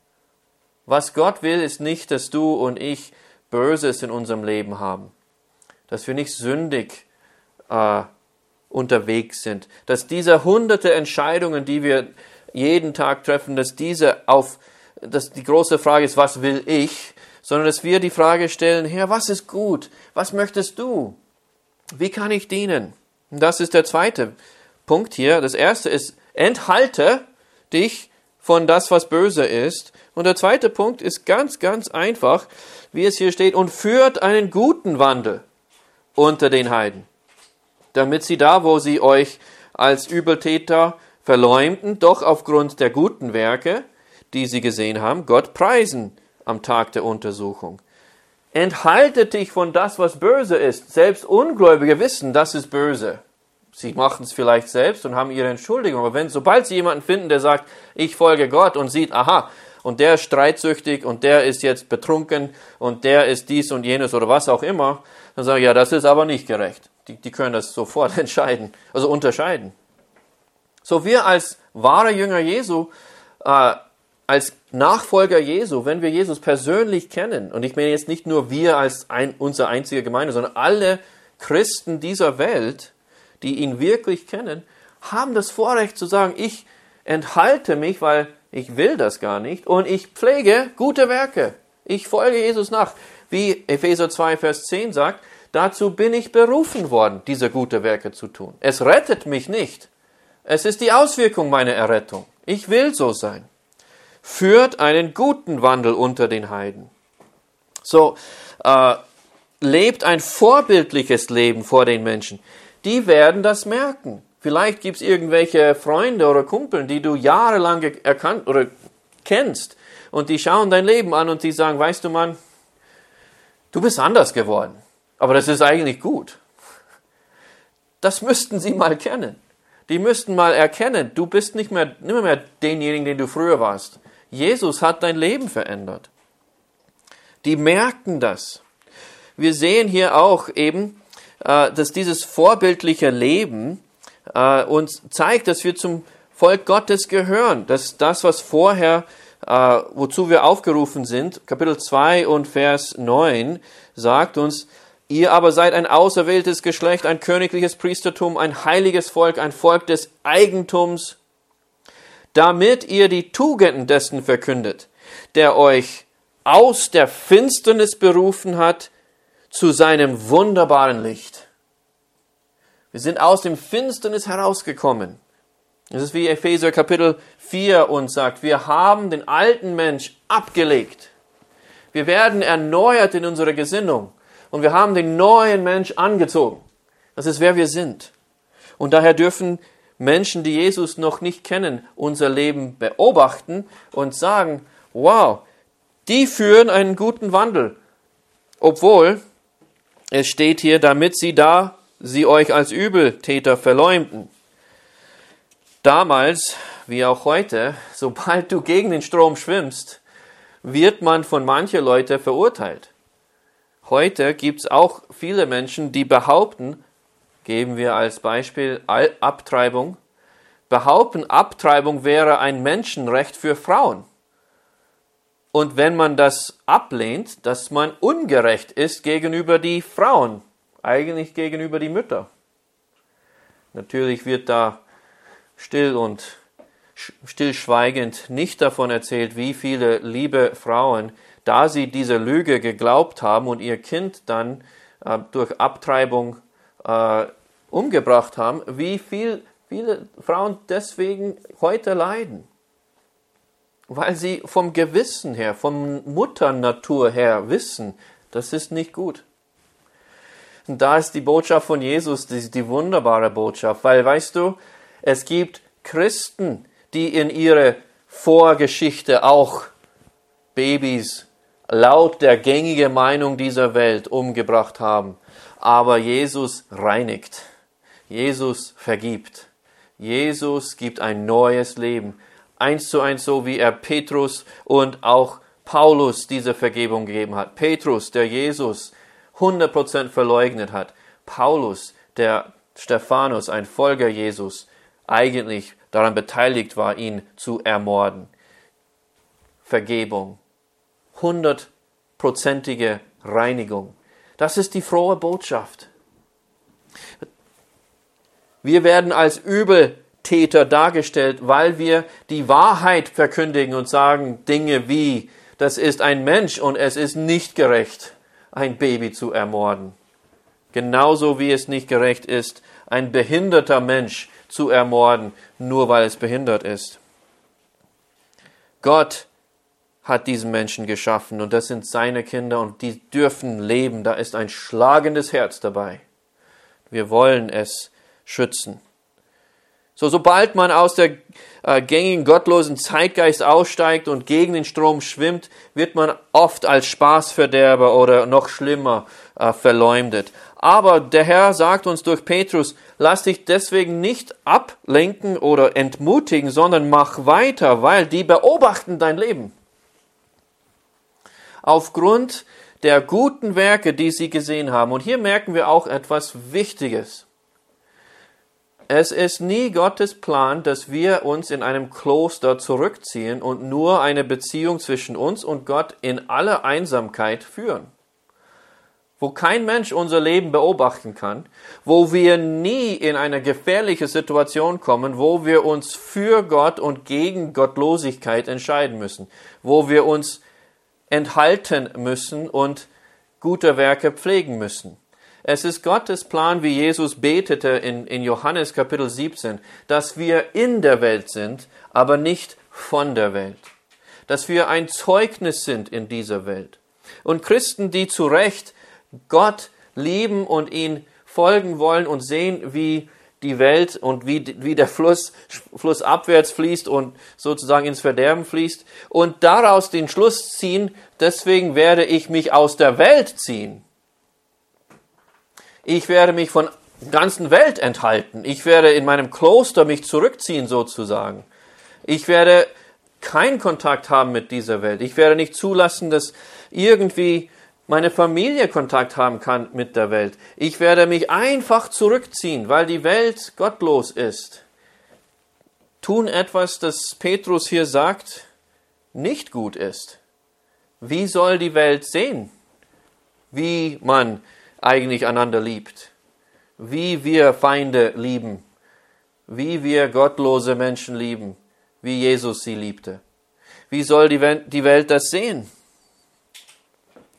Was Gott will, ist nicht, dass du und ich Böses in unserem Leben haben. Dass wir nicht sündig äh, unterwegs sind. Dass diese hunderte Entscheidungen, die wir jeden Tag treffen, dass diese auf, dass die große Frage ist, was will ich? Sondern dass wir die Frage stellen, Herr, was ist gut? Was möchtest du? Wie kann ich dienen? Und das ist der zweite Punkt hier. Das erste ist, enthalte dich von das, was böse ist. Und der zweite Punkt ist ganz, ganz einfach, wie es hier steht, und führt einen guten Wandel unter den Heiden, damit sie da, wo sie euch als Übeltäter verleumden, doch aufgrund der guten Werke, die sie gesehen haben, Gott preisen am Tag der Untersuchung. Enthalte dich von das, was böse ist. Selbst Ungläubige wissen, das ist böse. Sie machen es vielleicht selbst und haben ihre Entschuldigung. Aber wenn, sobald sie jemanden finden, der sagt, ich folge Gott und sieht, aha, und der ist streitsüchtig und der ist jetzt betrunken und der ist dies und jenes oder was auch immer, dann sagen, ja, das ist aber nicht gerecht. Die, die können das sofort entscheiden, also unterscheiden. So wir als wahre Jünger Jesu, äh, als Nachfolger Jesu, wenn wir Jesus persönlich kennen, und ich meine jetzt nicht nur wir als ein, unsere einzige Gemeinde, sondern alle Christen dieser Welt, die ihn wirklich kennen, haben das Vorrecht zu sagen, ich enthalte mich, weil ich will das gar nicht, und ich pflege gute Werke. Ich folge Jesus nach. Wie Epheser zwei, Vers zehn sagt, dazu bin ich berufen worden, diese gute Werke zu tun. Es rettet mich nicht. Es ist die Auswirkung meiner Errettung. Ich will so sein. Führt einen guten Wandel unter den Heiden. So, äh, lebt ein vorbildliches Leben vor den Menschen. Die werden das merken. Vielleicht gibt es irgendwelche Freunde oder Kumpeln, die du jahrelang erkannt oder kennst. Und die schauen dein Leben an und die sagen, weißt du, Mann, du bist anders geworden. Aber das ist eigentlich gut. Das müssten sie mal kennen. Die müssten mal erkennen, du bist nicht mehr, nicht mehr denjenigen, den du früher warst. Jesus hat dein Leben verändert. Die merken das. Wir sehen hier auch eben, dass dieses vorbildliche Leben uns zeigt, dass wir zum Volk Gottes gehören. Dass das, was vorher, wozu wir aufgerufen sind, Kapitel zwei und Vers neun, sagt uns, ihr aber seid ein auserwähltes Geschlecht, ein königliches Priestertum, ein heiliges Volk, ein Volk des Eigentums, damit ihr die Tugenden dessen verkündet, der euch aus der Finsternis berufen hat zu seinem wunderbaren Licht. Wir sind aus dem Finsternis herausgekommen. Das ist wie Epheser Kapitel vier uns sagt, wir haben den alten Mensch abgelegt. Wir werden erneuert in unserer Gesinnung und wir haben den neuen Mensch angezogen. Das ist, wer wir sind. Und daher dürfen Menschen, die Jesus noch nicht kennen, unser Leben beobachten und sagen, wow, die führen einen guten Wandel. Obwohl, es steht hier, damit sie da, sie euch als Übeltäter verleumden. Damals, wie auch heute, sobald du gegen den Strom schwimmst, wird man von manchen Leuten verurteilt. Heute gibt es auch viele Menschen, die behaupten, geben wir als Beispiel Abtreibung, behaupten, Abtreibung wäre ein Menschenrecht für Frauen. Und wenn man das ablehnt, dass man ungerecht ist gegenüber die Frauen, eigentlich gegenüber die Mütter. Natürlich wird da still und stillschweigend nicht davon erzählt, wie viele liebe Frauen, da sie diese Lüge geglaubt haben und ihr Kind dann äh, durch Abtreibung äh, umgebracht haben, wie viel, viele Frauen deswegen heute leiden. Weil sie vom Gewissen her, vom Mutternatur her wissen, das ist nicht gut. Und da ist die Botschaft von Jesus, die, die wunderbare Botschaft, weil, weißt du, es gibt Christen, die in ihrer Vorgeschichte auch Babys laut der gängigen Meinung dieser Welt umgebracht haben. Aber Jesus reinigt. Jesus vergibt. Jesus gibt ein neues Leben. Eins zu eins, so wie er Petrus und auch Paulus diese Vergebung gegeben hat. Petrus, der Jesus hundert Prozent verleugnet hat. Paulus, der Stephanus, ein Folger Jesus, eigentlich daran beteiligt war, ihn zu ermorden. Vergebung. Hundertprozentige Reinigung. Das ist die frohe Botschaft. Wir werden als Übeltäter dargestellt, weil wir die Wahrheit verkündigen und sagen Dinge wie, das ist ein Mensch und es ist nicht gerecht, ein Baby zu ermorden. Genauso wie es nicht gerecht ist, ein behinderter Mensch zu ermorden, nur weil es behindert ist. Gott hat diesen Menschen geschaffen und das sind seine Kinder und die dürfen leben. Da ist ein schlagendes Herz dabei. Wir wollen es schützen. So, sobald man aus der äh, gängigen gottlosen Zeitgeist aussteigt und gegen den Strom schwimmt, wird man oft als Spaßverderber oder noch schlimmer äh, verleumdet. Aber der Herr sagt uns durch Petrus, lass dich deswegen nicht ablenken oder entmutigen, sondern mach weiter, weil die beobachten dein Leben. Aufgrund der guten Werke, die sie gesehen haben. Und hier merken wir auch etwas Wichtiges. Es ist nie Gottes Plan, dass wir uns in einem Kloster zurückziehen und nur eine Beziehung zwischen uns und Gott in aller Einsamkeit führen. Wo kein Mensch unser Leben beobachten kann, wo wir nie in eine gefährliche Situation kommen, wo wir uns für Gott und gegen Gottlosigkeit entscheiden müssen, wo wir uns enthalten müssen und gute Werke pflegen müssen. Es ist Gottes Plan, wie Jesus betete in, in Johannes Kapitel siebzehn, dass wir in der Welt sind, aber nicht von der Welt. Dass wir ein Zeugnis sind in dieser Welt. Und Christen, die zu Recht Gott lieben und ihn folgen wollen und sehen, wie die Welt und wie, wie der Fluss, Fluss abwärts fließt und sozusagen ins Verderben fließt und daraus den Schluss ziehen, deswegen werde ich mich aus der Welt ziehen. Ich werde mich von der ganzen Welt enthalten. Ich werde in meinem Kloster mich zurückziehen sozusagen. Ich werde keinen Kontakt haben mit dieser Welt. Ich werde nicht zulassen, dass irgendwie meine Familie Kontakt haben kann mit der Welt. Ich werde mich einfach zurückziehen, weil die Welt gottlos ist. Tun etwas, das Petrus hier sagt, nicht gut ist. Wie soll die Welt sehen, wie man eigentlich einander liebt, wie wir Feinde lieben, wie wir gottlose Menschen lieben, wie Jesus sie liebte? Wie soll die Welt das sehen?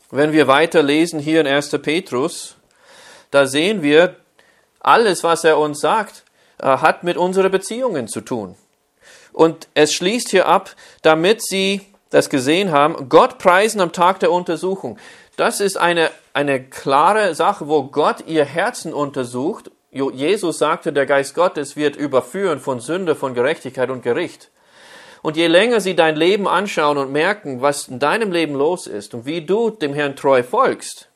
Wenn wir weiter lesen hier in erster Petrus, da sehen wir, alles, was er uns sagt, hat mit unseren Beziehungen zu tun. Und es schließt hier ab, damit sie das gesehen haben, Gott preisen am Tag der Untersuchung. Das ist eine, eine klare Sache, wo Gott ihr Herzen untersucht. Jesus sagte, der Geist Gottes wird überführen von Sünde, von Gerechtigkeit und Gericht. Und je länger sie dein Leben anschauen und merken, was in deinem Leben los ist und wie du dem Herrn treu folgst,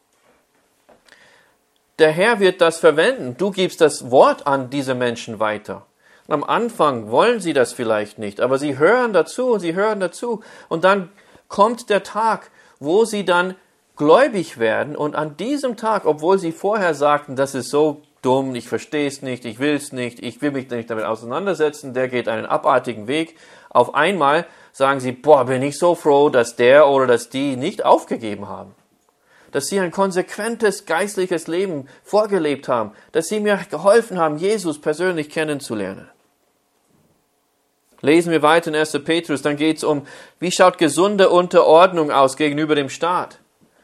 der Herr wird das verwenden. Du gibst das Wort an diese Menschen weiter. Und am Anfang wollen sie das vielleicht nicht, aber sie hören dazu und sie hören dazu. Und dann kommt der Tag, wo sie dann gläubig werden. Und an diesem Tag, obwohl sie vorher sagten, das ist so dumm, ich verstehe es nicht, ich will es nicht, ich will mich nicht damit auseinandersetzen, der geht einen abartigen Weg. Auf einmal sagen sie, boah, bin ich so froh, dass der oder dass die nicht aufgegeben haben. Dass sie ein konsequentes geistliches Leben vorgelebt haben, dass sie mir geholfen haben, Jesus persönlich kennenzulernen. Lesen wir weiter in erster Petrus, dann geht es um, wie schaut gesunde Unterordnung aus gegenüber dem Staat?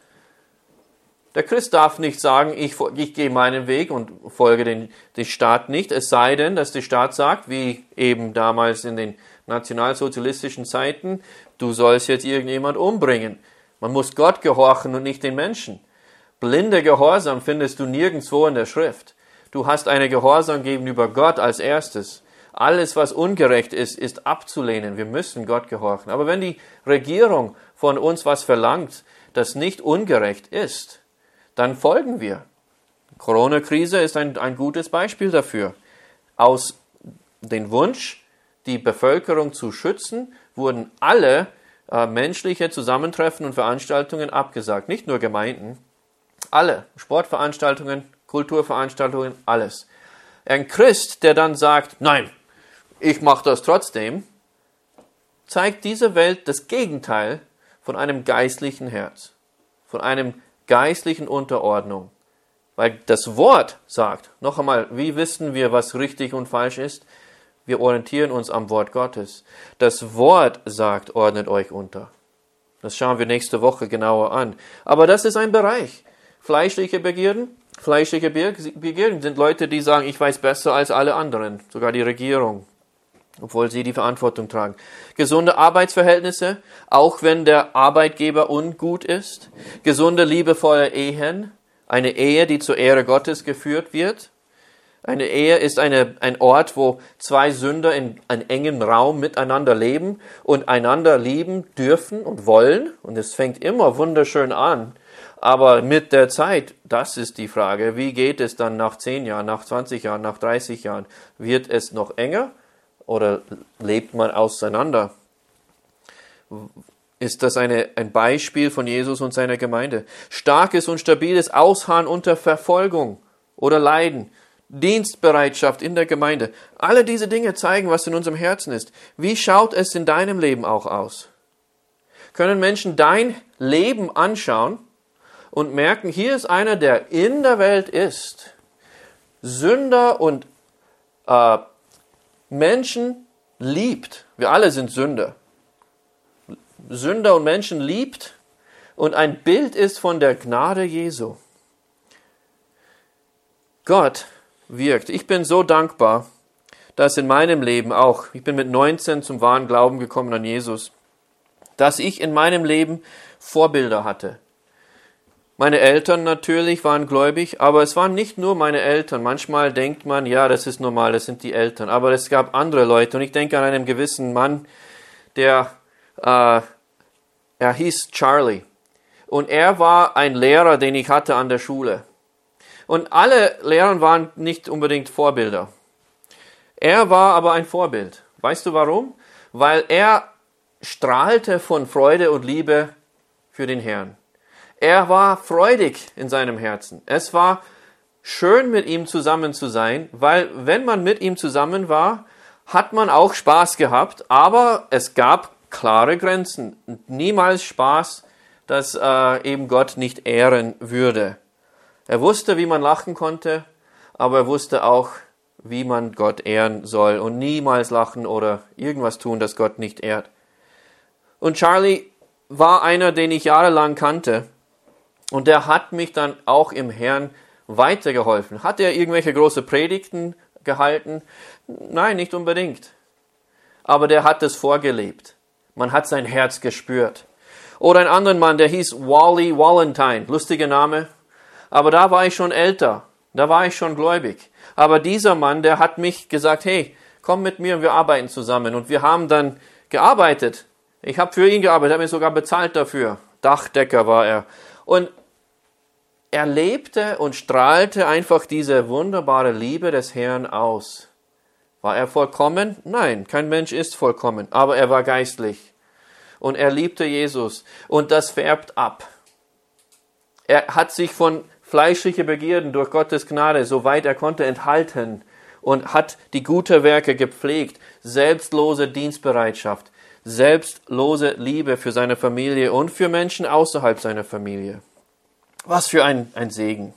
Der Christ darf nicht sagen, ich, ich gehe meinen Weg und folge den, den Staat nicht, es sei denn, dass der Staat sagt, wie eben damals in den nationalsozialistischen Zeiten, du sollst jetzt irgendjemand umbringen. Man muss Gott gehorchen und nicht den Menschen. Blinder Gehorsam findest du nirgendwo in der Schrift. Du hast eine Gehorsam gegenüber Gott als erstes. Alles, was ungerecht ist, ist abzulehnen. Wir müssen Gott gehorchen. Aber wenn die Regierung von uns was verlangt, das nicht ungerecht ist, dann folgen wir. Die Corona-Krise ist ein, ein gutes Beispiel dafür. Aus dem Wunsch, die Bevölkerung zu schützen, wurden alle äh, menschliche Zusammentreffen und Veranstaltungen abgesagt. Nicht nur Gemeinden, alle. Sportveranstaltungen, Kulturveranstaltungen, alles. Ein Christ, der dann sagt, nein, ich mache das trotzdem, zeigt dieser Welt das Gegenteil von einem geistlichen Herz, von einem geistlichen Unterordnung. Weil das Wort sagt, noch einmal, wie wissen wir, was richtig und falsch ist? Wir orientieren uns am Wort Gottes. Das Wort sagt, ordnet euch unter. Das schauen wir nächste Woche genauer an. Aber das ist ein Bereich. Fleischliche Begierden, fleischliche Begierden sind Leute, die sagen, ich weiß besser als alle anderen, sogar die Regierung, obwohl sie die Verantwortung tragen. Gesunde Arbeitsverhältnisse, auch wenn der Arbeitgeber ungut ist. Gesunde, liebevolle Ehen, eine Ehe, die zur Ehre Gottes geführt wird. Eine Ehe ist eine, ein Ort, wo zwei Sünder in einem engen Raum miteinander leben und einander lieben dürfen und wollen. Und es fängt immer wunderschön an. Aber mit der Zeit, das ist die Frage, wie geht es dann nach zehn Jahren, nach zwanzig Jahren, nach dreißig Jahren? Wird es noch enger oder lebt man auseinander? Ist das eine, ein Beispiel von Jesus und seiner Gemeinde? Starkes und stabiles Ausharren unter Verfolgung oder Leiden. Dienstbereitschaft in der Gemeinde. Alle diese Dinge zeigen, was in unserem Herzen ist. Wie schaut es in deinem Leben auch aus? Können Menschen dein Leben anschauen und merken, hier ist einer, der in der Welt ist, Sünder und äh, Menschen liebt. Wir alle sind Sünder. Sünder und Menschen liebt und ein Bild ist von der Gnade Jesu. Gott wirkt. Ich bin so dankbar, dass in meinem Leben auch, ich bin mit neunzehn zum wahren Glauben gekommen an Jesus, dass ich in meinem Leben Vorbilder hatte. Meine Eltern natürlich waren gläubig, aber es waren nicht nur meine Eltern. Manchmal denkt man, ja, das ist normal, das sind die Eltern. Aber es gab andere Leute und ich denke an einen gewissen Mann, der, äh, er hieß Charlie. Und er war ein Lehrer, den ich hatte an der Schule. Und alle Lehrer waren nicht unbedingt Vorbilder. Er war aber ein Vorbild. Weißt du warum? Weil er strahlte von Freude und Liebe für den Herrn. Er war freudig in seinem Herzen. Es war schön, mit ihm zusammen zu sein, weil wenn man mit ihm zusammen war, hat man auch Spaß gehabt, aber es gab klare Grenzen. Niemals Spaß, dass äh, eben Gott nicht ehren würde. Er wusste, wie man lachen konnte, aber er wusste auch, wie man Gott ehren soll und niemals lachen oder irgendwas tun, das Gott nicht ehrt. Und Charlie war einer, den ich jahrelang kannte Und der hat mich dann auch im Herrn weitergeholfen. Hat er irgendwelche große Predigten gehalten? Nein, nicht unbedingt. Aber der hat es vorgelebt. Man hat sein Herz gespürt. Oder ein anderer Mann, der hieß Wally Valentine. Lustiger Name. Aber da war ich schon älter. Da war ich schon gläubig. Aber dieser Mann, der hat mich gesagt, hey, komm mit mir und wir arbeiten zusammen. Und wir haben dann gearbeitet. Ich habe für ihn gearbeitet, habe mir sogar bezahlt dafür. Dachdecker war er. Und er lebte und strahlte einfach diese wunderbare Liebe des Herrn aus. War er vollkommen? Nein, kein Mensch ist vollkommen. Aber er war geistlich. Und er liebte Jesus. Und das färbt ab. Er hat sich von fleischlichen Begierden durch Gottes Gnade, soweit er konnte, enthalten. Und hat die guten Werke gepflegt. Selbstlose Dienstbereitschaft. Selbstlose Liebe für seine Familie und für Menschen außerhalb seiner Familie. Was für ein, ein Segen.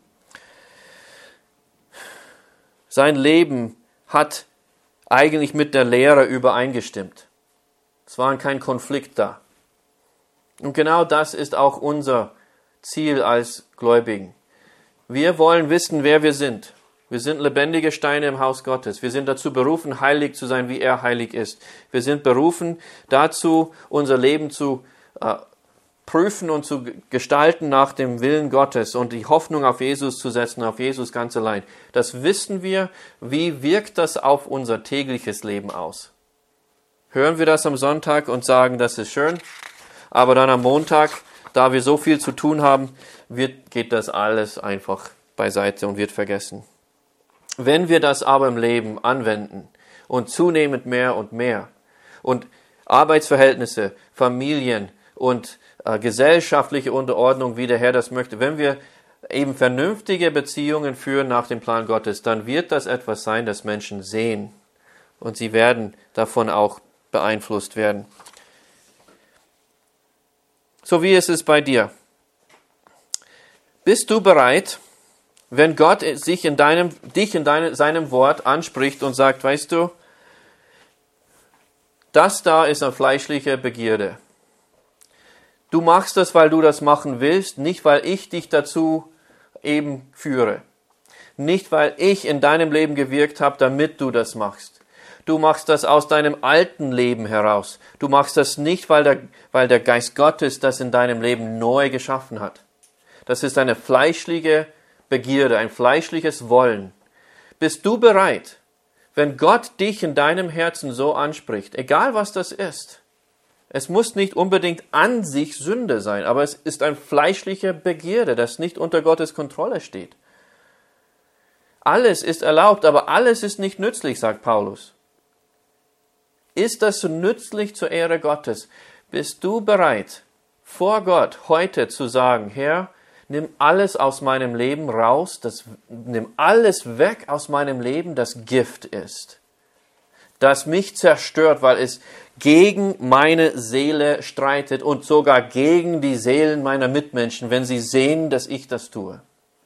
Sein Leben hat eigentlich mit der Lehre übereingestimmt. Es war kein Konflikt da. Und genau das ist auch unser Ziel als Gläubigen. Wir wollen wissen, wer wir sind. Wir sind lebendige Steine im Haus Gottes. Wir sind dazu berufen, heilig zu sein, wie er heilig ist. Wir sind berufen dazu, unser Leben zu äh, prüfen und zu gestalten nach dem Willen Gottes und die Hoffnung auf Jesus zu setzen, auf Jesus ganz allein. Das wissen wir. Wie wirkt das auf unser tägliches Leben aus? Hören wir das am Sonntag und sagen, das ist schön, aber dann am Montag, da wir so viel zu tun haben, wird, geht das alles einfach beiseite und wird vergessen. Wenn wir das aber im Leben anwenden und zunehmend mehr und mehr und Arbeitsverhältnisse, Familien und äh, gesellschaftliche Unterordnung, wie der Herr das möchte, wenn wir eben vernünftige Beziehungen führen nach dem Plan Gottes, dann wird das etwas sein, das Menschen sehen und sie werden davon auch beeinflusst werden. So wie ist es bei dir? Bist du bereit, wenn Gott sich in deinem, dich in deinem, seinem Wort anspricht und sagt, weißt du, das da ist eine fleischliche Begierde. Du machst das, weil du das machen willst, nicht weil ich dich dazu eben führe. Nicht weil ich in deinem Leben gewirkt habe, damit du das machst. Du machst das aus deinem alten Leben heraus. Du machst das nicht, weil der, weil der Geist Gottes das in deinem Leben neu geschaffen hat. Das ist eine fleischliche Begierde, ein fleischliches Wollen. Bist du bereit, wenn Gott dich in deinem Herzen so anspricht, egal was das ist? Es muss nicht unbedingt an sich Sünde sein, aber es ist eine fleischliche Begierde, das nicht unter Gottes Kontrolle steht. Alles ist erlaubt, aber alles ist nicht nützlich, sagt Paulus. Ist das so nützlich zur Ehre Gottes? Bist du bereit, vor Gott heute zu sagen, Herr, nimm alles aus meinem Leben raus, das, nimm alles weg aus meinem Leben, das Gift ist, das mich zerstört, weil es gegen meine Seele streitet und sogar gegen die Seelen meiner Mitmenschen, wenn sie sehen, dass ich das tue.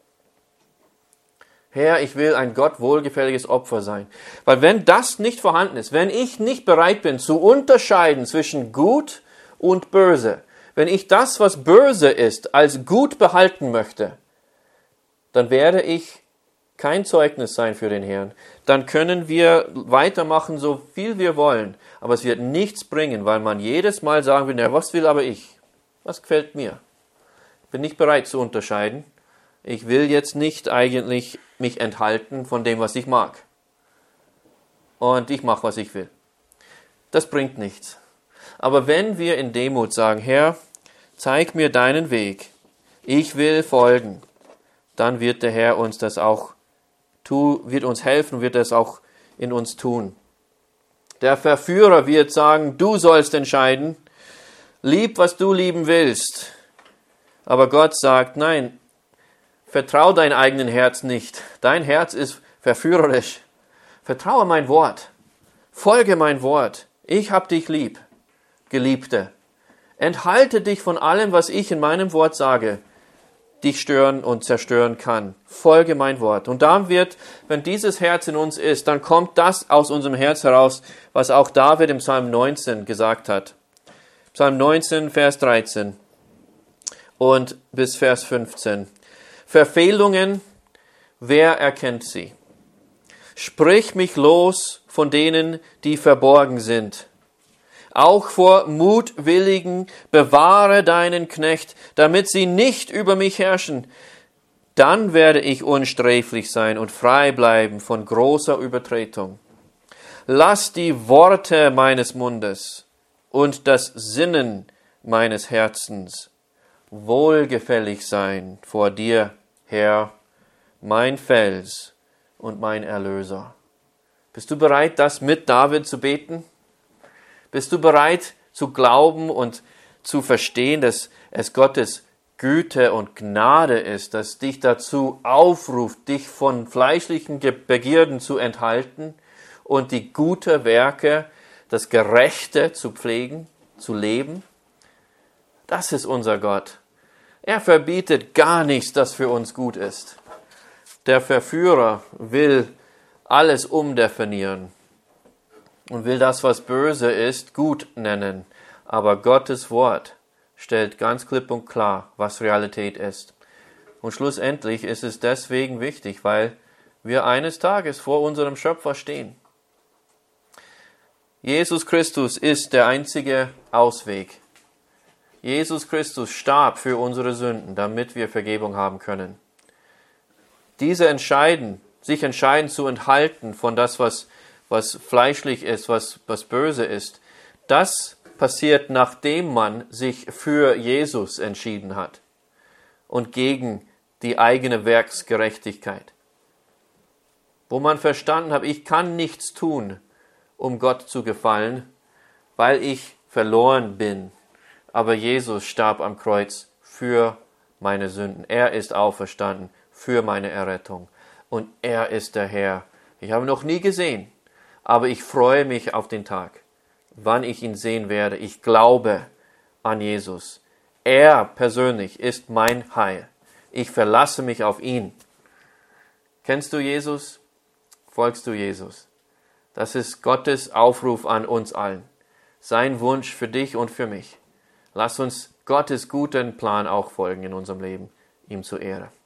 Herr, ich will ein Gott wohlgefälliges Opfer sein. Weil wenn das nicht vorhanden ist, wenn ich nicht bereit bin zu unterscheiden zwischen gut und böse, wenn ich das, was böse ist, als gut behalten möchte, dann werde ich kein Zeugnis sein für den Herrn. Dann können wir weitermachen, so viel wir wollen. Aber es wird nichts bringen, weil man jedes Mal sagen will, ja, was will aber ich? Was gefällt mir? Ich bin nicht bereit zu unterscheiden. Ich will jetzt nicht eigentlich mich enthalten von dem, was ich mag. Und ich mache, was ich will. Das bringt nichts. Aber wenn wir in Demut sagen, Herr, zeig mir deinen Weg, ich will folgen, dann wird der Herr uns das auch tu, wird uns helfen, wird das auch in uns tun. Der Verführer wird sagen, du sollst entscheiden, lieb, was du lieben willst. Aber Gott sagt, nein, vertrau dein eigenen Herz nicht. Dein Herz ist verführerisch. Vertraue mein Wort. Folge mein Wort. Ich hab dich lieb, Geliebte. Enthalte dich von allem, was ich in meinem Wort sage, dich stören und zerstören kann. Folge mein Wort. Und dann wird, wenn dieses Herz in uns ist, dann kommt das aus unserem Herz heraus, was auch David im Psalm neunzehn gesagt hat. Psalm neunzehn, Vers dreizehn. und bis Vers fünfzehn. Verfehlungen, wer erkennt sie? Sprich mich los von denen, die verborgen sind. Auch vor Mutwilligen bewahre deinen Knecht, damit sie nicht über mich herrschen. Dann werde ich unsträflich sein und frei bleiben von großer Übertretung. Lass die Worte meines Mundes und das Sinnen meines Herzens wohlgefällig sein vor dir, Herr, mein Fels und mein Erlöser. Bist du bereit, das mit David zu beten? Bist du bereit zu glauben und zu verstehen, dass es Gottes Güte und Gnade ist, das dich dazu aufruft, dich von fleischlichen Begierden zu enthalten und die guten Werke, das Gerechte zu pflegen, zu leben? Das ist unser Gott. Er verbietet gar nichts, das für uns gut ist. Der Verführer will alles umdefinieren und will das, was böse ist, gut nennen. Aber Gottes Wort stellt ganz klipp und klar, was Realität ist. Und schlussendlich ist es deswegen wichtig, weil wir eines Tages vor unserem Schöpfer stehen. Jesus Christus ist der einzige Ausweg. Jesus Christus starb für unsere Sünden, damit wir Vergebung haben können. Diese entscheiden, sich entscheiden zu enthalten von das, was, was fleischlich ist, was, was böse ist, das passiert, nachdem man sich für Jesus entschieden hat und gegen die eigene Werksgerechtigkeit. Wo man verstanden hat, ich kann nichts tun, um Gott zu gefallen, weil ich verloren bin. Aber Jesus starb am Kreuz für meine Sünden. Er ist auferstanden für meine Errettung. Und er ist der Herr. Ich habe ihn noch nie gesehen, aber ich freue mich auf den Tag, wann ich ihn sehen werde. Ich glaube an Jesus. Er persönlich ist mein Heil. Ich verlasse mich auf ihn. Kennst du Jesus? Folgst du Jesus? Das ist Gottes Aufruf an uns allen. Sein Wunsch für dich und für mich. Lass uns Gottes guten Plan auch folgen in unserem Leben, ihm zur Ehre.